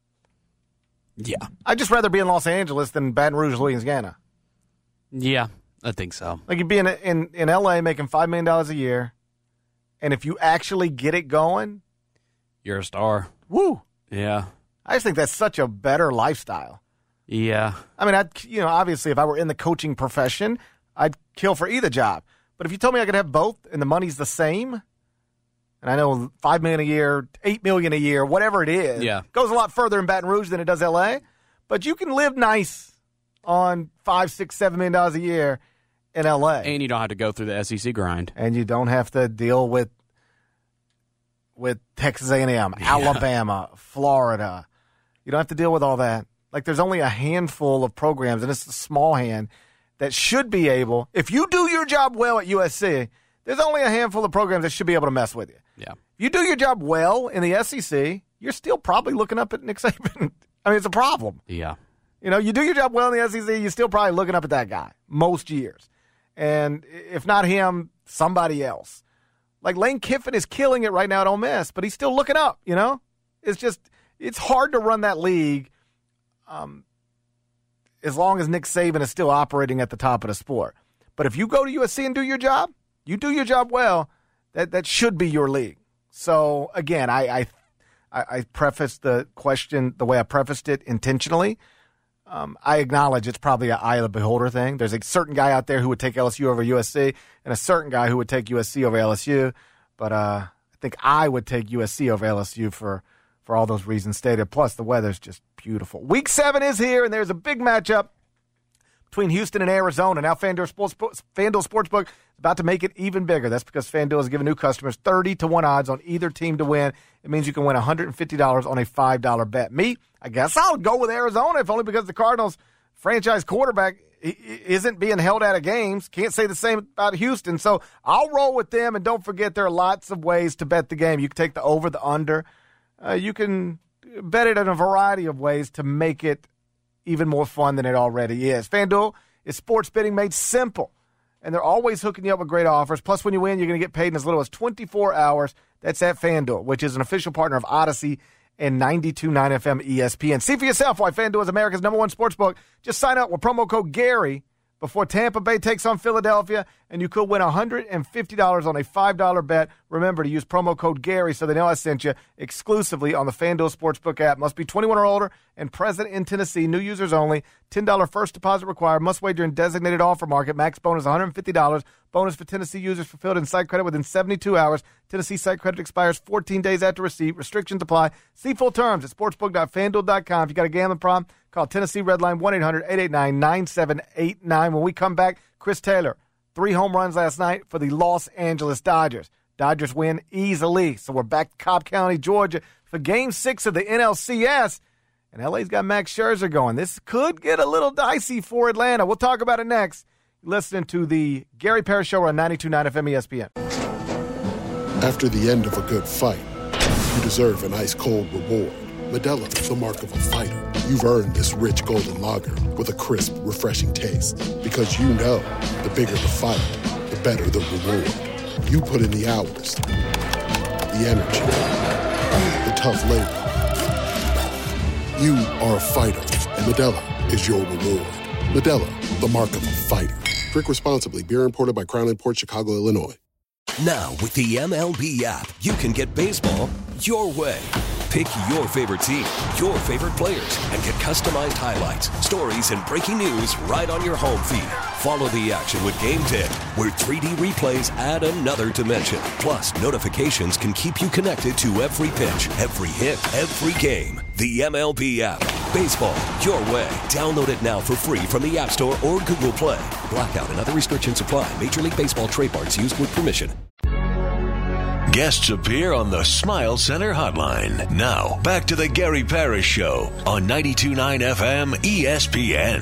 Yeah. I'd just rather be in Los Angeles than Baton Rouge, Louisiana. Yeah, I think so. Like you'd be in, in, in L A making five million dollars a year, and if you actually get it going, you're a star. Woo. Yeah. I just think that's such a better lifestyle. Yeah. I mean, I'd, you know, obviously if I were in the coaching profession, I'd kill for either job. But if you told me I could have both and the money's the same, and I know five million dollars a year, eight million dollars a year, whatever it is, yeah. goes a lot further in Baton Rouge than it does L A, but you can live nice on five, six, seven million dollars a year in L A. And you don't have to go through the S E C grind. And you don't have to deal with with Texas A and M, yeah. Alabama, Florida. You don't have to deal with all that. Like, there's only a handful of programs, and it's a small hand, that should be able, if you do your job well at U S C, there's only a handful of programs that should be able to mess with you. Yeah. If you do your job well in the S E C, you're still probably looking up at Nick Saban. I mean, it's a problem. Yeah. You know, you do your job well in the S E C, you're still probably looking up at that guy most years. And if not him, somebody else. Like, Lane Kiffin is killing it right now at Ole Miss, but he's still looking up, you know? It's just, it's hard to run that league um, as long as Nick Saban is still operating at the top of the sport. But if you go to U S C and do your job, you do your job well, that, that should be your league. So, again, I, I, I prefaced the question the way I prefaced it intentionally. Um, I acknowledge it's probably an eye of the beholder thing. There's a certain guy out there who would take L S U over U S C and a certain guy who would take U S C over L S U. But uh, I think I would take U S C over L S U for, for all those reasons stated. Plus, the weather's just beautiful. Week seven is here, and there's a big matchup between Houston and Arizona. Now, FanDuel, Sports, FanDuel Sportsbook is about to make it even bigger. That's because FanDuel is giving new customers thirty to one odds on either team to win. It means you can win one hundred fifty dollars on a five dollar bet. Me, I guess I'll go with Arizona, if only because the Cardinals' franchise quarterback isn't being held out of games. Can't say the same about Houston. So I'll roll with them, and don't forget there are lots of ways to bet the game. You can take the over, the under. Uh, you can bet it in a variety of ways to make it even more fun than it already is. FanDuel is sports betting made simple, and they're always hooking you up with great offers. Plus, when you win, you're going to get paid in as little as twenty-four hours. That's at FanDuel, which is an official partner of Odyssey and ninety-two point nine F M E S P N. See for yourself why FanDuel is America's number one sportsbook. Just sign up with promo code Gary before Tampa Bay takes on Philadelphia, and you could win one hundred fifty dollars on a five dollar bet. Remember to use promo code Gary so they know I sent you exclusively on the FanDuel Sportsbook app. Must be twenty-one or older and present in Tennessee. New users only. ten dollars first deposit required. Must wager in designated offer market. Max bonus one hundred fifty dollars. Bonus for Tennessee users fulfilled in site credit within seventy-two hours. Tennessee site credit expires fourteen days after receipt. Restrictions apply. See full terms at sportsbook dot fan duel dot com. If you got a gambling problem, call Tennessee Redline one eight hundred eight eight nine nine seven eight nine. When we come back, Chris Taylor, three home runs last night for the Los Angeles Dodgers. Dodgers win easily. So we're back to Cobb County, Georgia for game six of the N L C S. And L A's got Max Scherzer going. This could get a little dicey for Atlanta. We'll talk about it next. You're listening to the Gary Parrish Show on ninety-two point nine F M E S P N. After the end of a good fight, you deserve an ice-cold reward. Modelo is the mark of a fighter. You've earned this rich golden lager with a crisp, refreshing taste. Because you know, the bigger the fight, the better the reward. You put in the hours, the energy, the tough labor. You are a fighter, and Modelo is your reward. Modelo, the mark of a fighter. Drink responsibly. Beer imported by Crown Imports, Chicago, Illinois. Now, with the M L B app, you can get baseball your way. Pick your favorite team, your favorite players, and get customized highlights, stories, and breaking news right on your home feed. Follow the action with Game ten, where three D replays add another dimension. Plus, notifications can keep you connected to every pitch, every hit, every game. The M L B app. Baseball, your way. Download it now for free from the App Store or Google Play. Blackout and other restrictions apply. Major League Baseball trademarks used with permission. Guests appear on the Smile Center hotline. Now, back to the Gary Parrish Show on ninety-two point nine F M E S P N.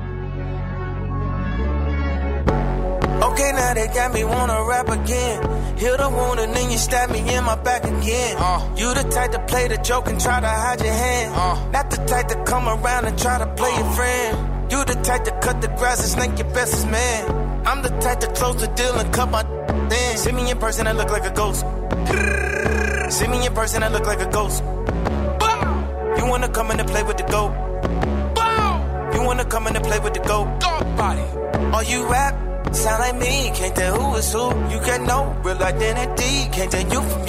Okay, now they got me wanna rap again. Heal the wound and then you stab me in my back again. Uh, you the type to play the joke and try to hide your hand. Uh, Not the type to come around and try to play uh, your friend. You the type to cut the grass and snake your bestest man. I'm the type to close the deal and cut my then. See me in person, I look like a ghost. See me in person, I look like a ghost. You wanna come in and play with the goat? You wanna come in and play with the goat? Body. Are you rap? Sound like me, can't tell who is who. You get no real identity, can't tell you from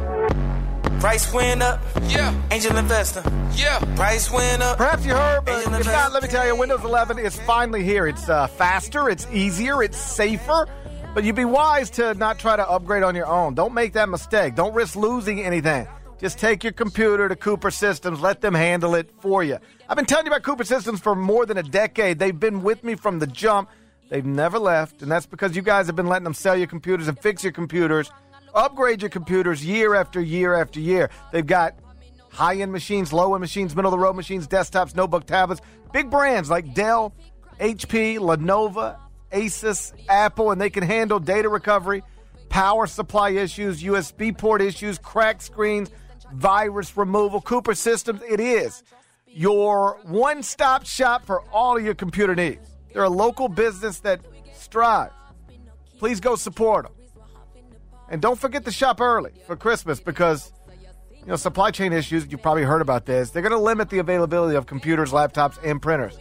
you. Price went up, yeah. Angel investor, yeah. Price went up. Perhaps you heard, but if not, let me tell you, Windows eleven is finally here. It's uh, faster, it's easier, it's safer, but you'd be wise to not try to upgrade on your own. Don't make that mistake. Don't risk losing anything. Just take your computer to Cooper Systems. Let them handle it for you. I've been telling you about Cooper Systems for more than a decade. They've been with me from the jump. They've never left, and that's because you guys have been letting them sell your computers and fix your computers, upgrade your computers year after year after year. They've got high-end machines, low-end machines, middle-of-the-road machines, desktops, notebook tablets, big brands like Dell, H P, Lenovo, Asus, Apple, and they can handle data recovery, power supply issues, U S B port issues, cracked screens, virus removal. Cooper Systems, it is your one-stop shop for all of your computer needs. They're a local business that strives. Please go support them. And don't forget to shop early for Christmas because, you know, supply chain issues, you've probably heard about this. They're going to limit the availability of computers, laptops, and printers.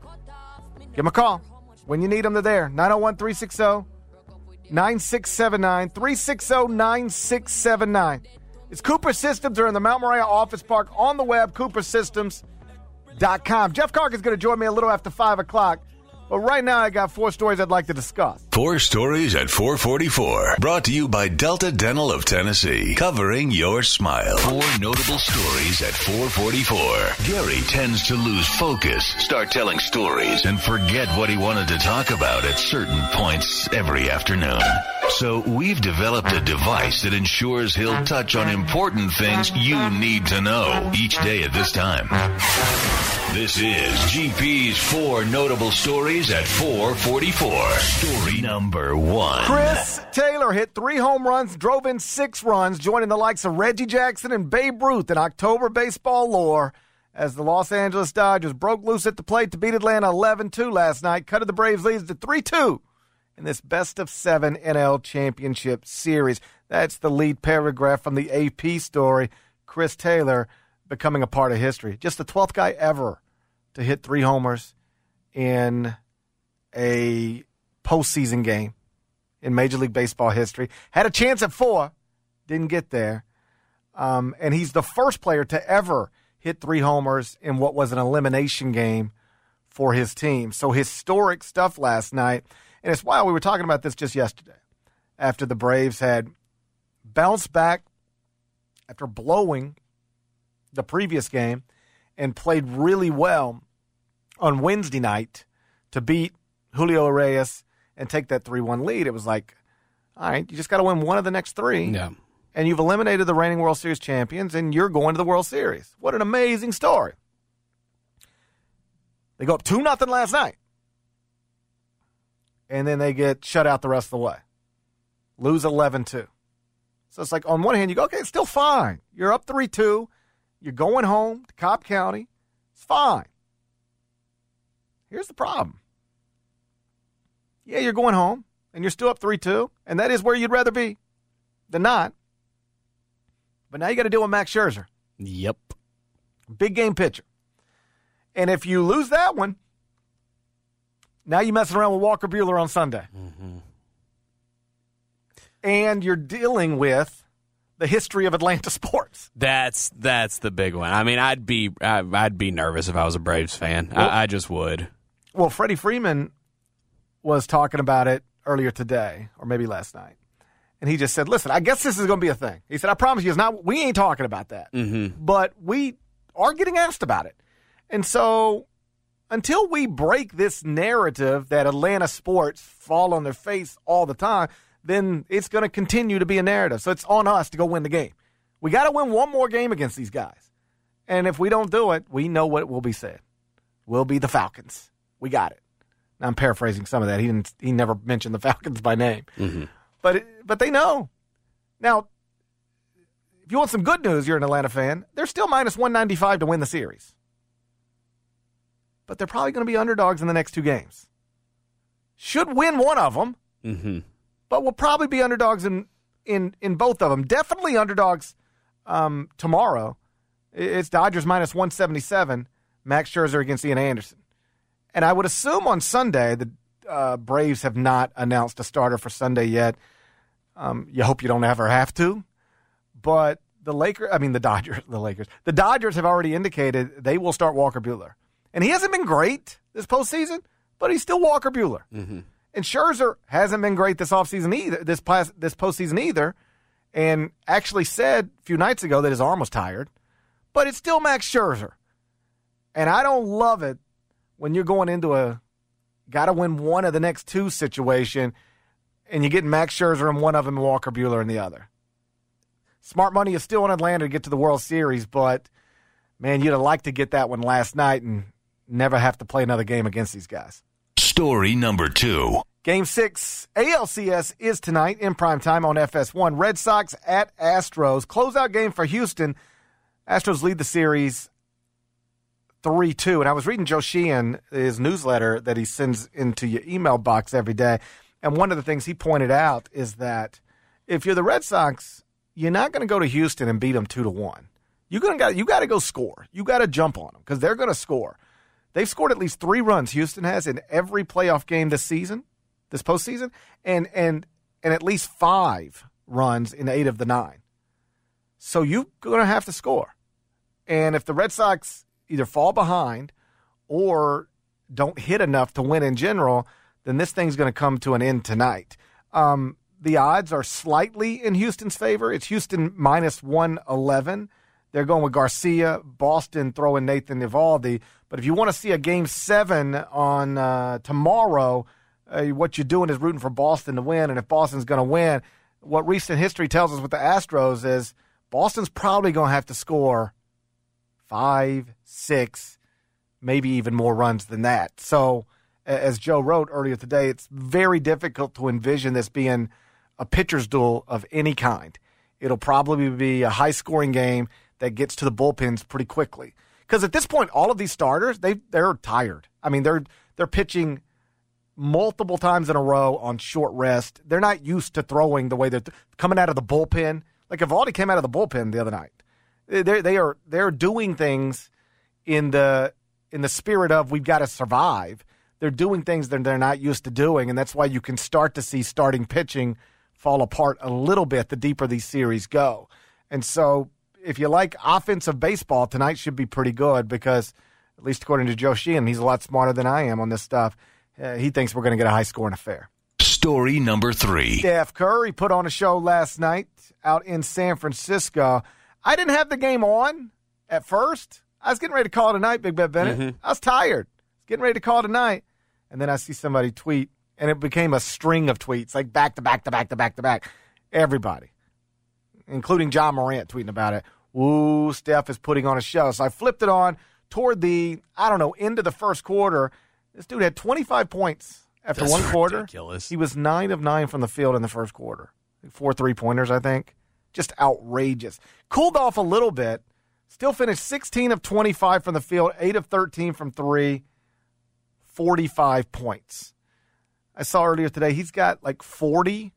Give them a call. When you need them, they're there. nine oh one, three six zero, nine six seven nine. three six zero, nine six seven nine. It's Cooper Systems. They're in the Mount Moriah Office Park on the web, cooper systems dot com. Jeff Clark is going to join me a little after five o'clock. But right now, I got four stories I'd like to discuss. Four stories at four forty-four. Brought to you by Delta Dental of Tennessee. Covering your smile. Four notable stories at four forty-four. Gary tends to lose focus, start telling stories, and forget what he wanted to talk about at certain points every afternoon. So we've developed a device that ensures he'll touch on important things you need to know each day at this time. This is G P's Four Notable Stories at four forty-four. Story number one. Chris Taylor hit three home runs, drove in six runs, joining the likes of Reggie Jackson and Babe Ruth in October baseball lore as the Los Angeles Dodgers broke loose at the plate to beat Atlanta eleven two last night, cutting the Braves' leads to three two in this best of seven N L championship series. That's the lead paragraph from the A P story. Chris Taylor becoming a part of history. Just the twelfth guy ever to hit three homers in a postseason game in Major League Baseball history. Had a chance at four, didn't get there. Um, and he's the first player to ever hit three homers in what was an elimination game for his team. So historic stuff last night. And it's wild. We were talking about this just yesterday after the Braves had bounced back after blowing the previous game and played really well on Wednesday night to beat Julio Reyes and take that three one lead. It was like, all right, you just got to win one of the next three. Yeah. And you've eliminated the reigning World Series champions, and you're going to the World Series. What an amazing story. They go up two nothing last night. And then they get shut out the rest of the way. Lose eleven two. So it's like, on one hand, you go, okay, it's still fine. You're up three two. You're going home to Cobb County. It's fine. Here's the problem. Yeah, you're going home, and you're still up three two, and that is where you'd rather be than not. But now you got to deal with Max Scherzer. Yep. Big game pitcher. And if you lose that one, now you're messing around with Walker Buehler on Sunday. Mm-hmm. And you're dealing with the history of Atlanta sports. That's that's the big one. I mean, I'd be I, I'd be nervous if I was a Braves fan. Well, I, I just would. Well, Freddie Freeman was talking about it earlier today, or maybe last night, and he just said, "Listen, I guess this is going to be a thing." He said, "I promise you, it's not. We ain't talking about that, mm-hmm. but we are getting asked about it. And so until we break this narrative that Atlanta sports fall on their face all the time, then it's going to continue to be a narrative. So it's on us to go win the game. We got to win one more game against these guys. And if we don't do it, we know what will be said. We'll be the Falcons. We got it. Now, I'm paraphrasing some of that. He didn't. He never mentioned the Falcons by name. Mm-hmm. But it, but they know. Now, if you want some good news, you're an Atlanta fan, they're still minus one ninety-five to win the series. But they're probably going to be underdogs in the next two games. Should win one of them, mm-hmm. but will probably be underdogs in, in, in both of them. Definitely underdogs um, tomorrow. It's Dodgers minus one seventy-seven, Max Scherzer against Ian Anderson. And I would assume on Sunday the uh, Braves have not announced a starter for Sunday yet. Um, you hope you don't ever have to. But the Lakers, I mean the Dodgers, the Lakers, the Dodgers have already indicated they will start Walker Buehler. And he hasn't been great this postseason, but he's still Walker Buehler. Mm-hmm. And Scherzer hasn't been great this offseason either, this past, this postseason either, and actually said a few nights ago that his arm was tired. But it's still Max Scherzer. And I don't love it when you're going into a got to win one of the next two situation and you get Max Scherzer in one of them and Walker Buehler in the other. Smart money is still in Atlanta to get to the World Series, but, man, you'd have liked to get that one last night and never have to play another game against these guys. Story number two. Game six, A L C S is tonight in primetime on F S one. Red Sox at Astros. Closeout game for Houston. Astros lead the series three two. And I was reading Joe Sheehan, his newsletter that he sends into your email box every day. And one of the things he pointed out is that if you're the Red Sox, you're not going to go to Houston and beat them two to one. You're going to you got to go score. You got to jump on them because they're going to score. They've scored at least three runs. Houston has in every playoff game this season, this postseason, and and and at least five runs in eight of the nine. So you're going to have to score. And if the Red Sox either fall behind or don't hit enough to win in general, then this thing's going to come to an end tonight. Um, the odds are slightly in Houston's favor. It's Houston minus one eleven. They're going with Garcia, Boston throwing Nathan Eovaldi. But if you want to see a game seven on uh, tomorrow, uh, what you're doing is rooting for Boston to win. And if Boston's going to win, what recent history tells us with the Astros is Boston's probably going to have to score five, six, maybe even more runs than that. So, as Joe wrote earlier today, it's very difficult to envision this being a pitcher's duel of any kind. It'll probably be a high-scoring game that gets to the bullpens pretty quickly. Because at this point, all of these starters, they they're tired. I mean, they're they're pitching multiple times in a row on short rest. They're not used to throwing the way they're th- coming out of the bullpen. Like Eovaldi came out of the bullpen the other night. They they are they're doing things in the in the spirit of we've got to survive. They're doing things that they're not used to doing, and that's why you can start to see starting pitching fall apart a little bit the deeper these series go. And so if you like offensive baseball, tonight should be pretty good because, at least according to Joe Sheehan, he's a lot smarter than I am on this stuff. Uh, he thinks we're going to get a high-scoring affair. Story number three. Steph Curry put on a show last night out in San Francisco. I didn't have the game on at first. I was getting ready to call it a night, Big Bet Bennett. Mm-hmm. I was tired. I was getting ready to call it a night. And then I see somebody tweet, and it became a string of tweets, like back to back to back to back to back. Everybody, including John Morant, tweeting about it. Ooh, Steph is putting on a show. So I flipped it on toward the, I don't know, end of the first quarter. This dude had twenty-five points after That's one quarter. Ridiculous. He was nine of nine from the field in the first quarter. Four three-pointers, I think. Just outrageous. Cooled off a little bit. Still finished sixteen of twenty-five from the field, eight of thirteen from three, forty-five points. I saw earlier today he's got like forty,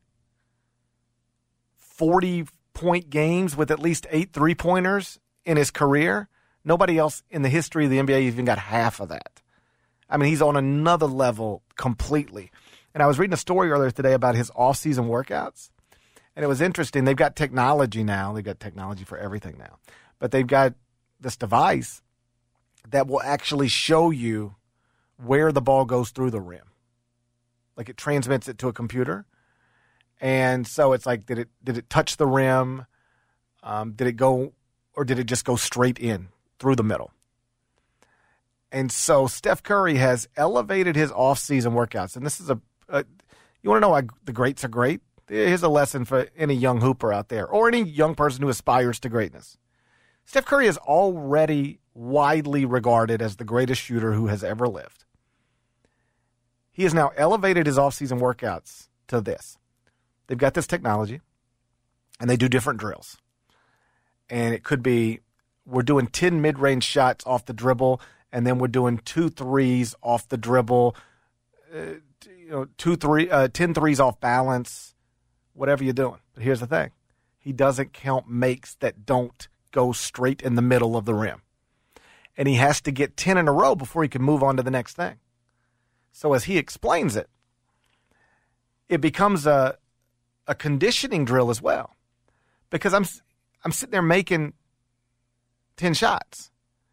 forty-point games with at least eight three-pointers in his career. Nobody else in the history of the N B A even got half of that. I mean, he's on another level completely. And I was reading a story earlier today about his off-season workouts. And it was interesting. They've got technology now. They've got technology for everything now. But they've got this device that will actually show you where the ball goes through the rim. Like it transmits it to a computer. And so it's like, did it did it touch the rim? Um, did it go, or did it just go straight in? through the middle. And so Steph Curry has elevated his off-season workouts. And this is a, a you want to know why the greats are great? Here's a lesson for any young hooper out there or any young person who aspires to greatness. Steph Curry is already widely regarded as the greatest shooter who has ever lived. He has now elevated his off-season workouts to this. They've got this technology, and they do different drills. And it could be we're doing ten mid-range shots off the dribble, and then we're doing two threes off the dribble, uh, you know, two three, uh, ten threes off balance, whatever you're doing. But here's the thing. He doesn't count makes that don't go straight in the middle of the rim. And he has to get ten in a row before he can move on to the next thing. So as he explains it, it becomes a a conditioning drill as well. Because I'm I'm sitting there making ten shots.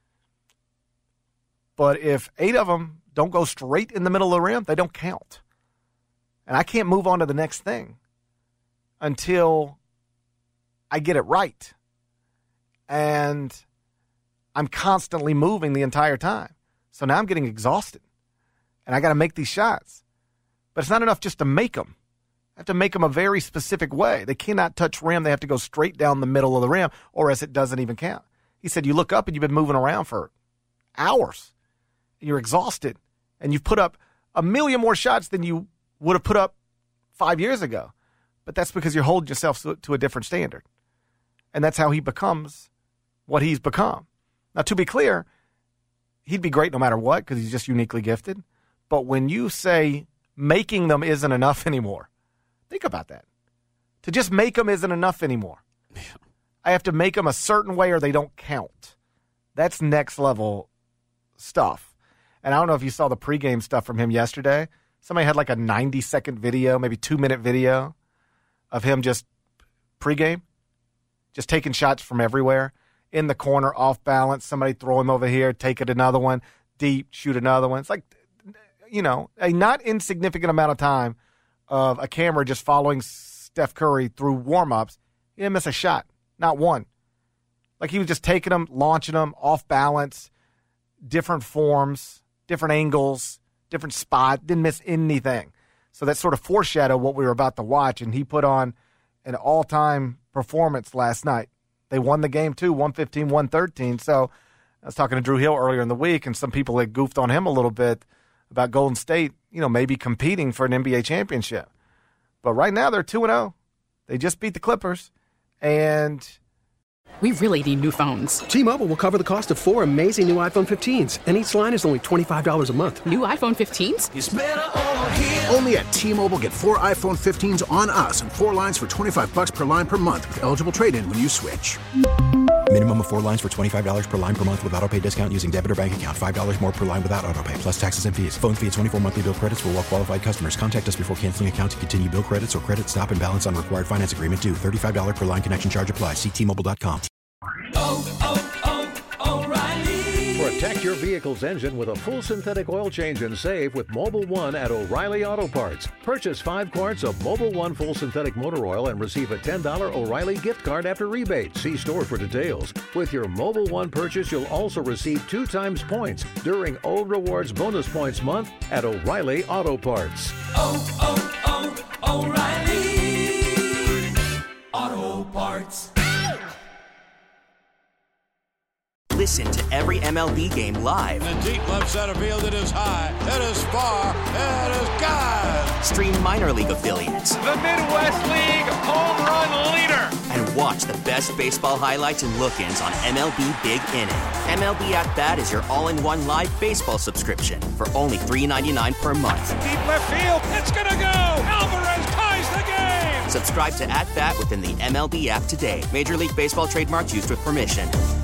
But if eight of them don't go straight in the middle of the rim, they don't count. And I can't move on to the next thing until I get it right. And I'm constantly moving the entire time. So now I'm getting exhausted. And I got to make these shots. But it's not enough just to make them. I have to make them a very specific way. They cannot touch rim. They have to go straight down the middle of the rim, or else it doesn't even count. He said you look up and you've been moving around for hours. You're exhausted. And you've put up a million more shots than you would have put up five years ago. But that's because you're holding yourself to a different standard. And that's how he becomes what he's become. Now, to be clear, he'd be great no matter what because he's just uniquely gifted. But when you say making them isn't enough anymore, think about that. To just make them isn't enough anymore. I have to make them a certain way or they don't count. That's next level stuff. And I don't know if you saw the pregame stuff from him yesterday. Somebody had like a ninety-second video, maybe two-minute video of him just pregame, just taking shots from everywhere. In the corner, off balance, somebody throw him over here, take it another one, deep, shoot another one. It's like, you know, a not insignificant amount of time of a camera just following Steph Curry through warm-ups. He didn't miss a shot, not one. Like he was just taking them, launching them, off balance, different forms, different angles, different spot, didn't miss anything. So that sort of foreshadowed what we were about to watch, and he put on an all-time performance last night. They won the game, too, one fifteen, one thirteen. So I was talking to Drew Hill earlier in the week, and some people had goofed on him a little bit about Golden State, you know, maybe competing for an N B A championship. But right now they're two and oh. They just beat the Clippers, and we really need new phones. T-Mobile will cover the cost of four amazing new iPhone fifteens, and each line is only twenty-five dollars a month. New iPhone fifteens? It's better over here. Only at T-Mobile, get four iPhone fifteens on us and four lines for twenty-five bucks per line per month with eligible trade-in when you switch. Minimum of four lines for twenty-five dollars per line per month with autopay discount using debit or bank account. five dollars more per line without autopay, plus taxes and fees. Phone fee at twenty-four monthly bill credits for well-qualified customers. Contact us before canceling account to continue bill credits or credit stop and balance on required finance agreement due. thirty-five dollars per line connection charge applies. See T Mobile dot com. Oh, oh, oh, O'Reilly. Protect your vehicle's engine with a full synthetic oil change and save with Mobil One at O'Reilly Auto Parts. Purchase five quarts of Mobil One full synthetic motor oil and receive a ten dollars O'Reilly gift card after rebate. See store for details. With your Mobil One purchase, you'll also receive two times points during O Rewards Bonus Points Month at O'Reilly Auto Parts. Oh, oh, oh, O'Reilly Auto Parts. Listen to every M L B game live. In the deep left center field, it is high, it is far, it is gone. Stream minor league affiliates. The Midwest League home run leader. And watch the best baseball highlights and look-ins on M L B Big Inning. M L B At Bat is your all-in-one live baseball subscription for only three ninety-nine per month. Deep left field, it's gonna go. Alvarez ties the game. Subscribe to At Bat within the M L B app today. Major League Baseball trademarks used with permission.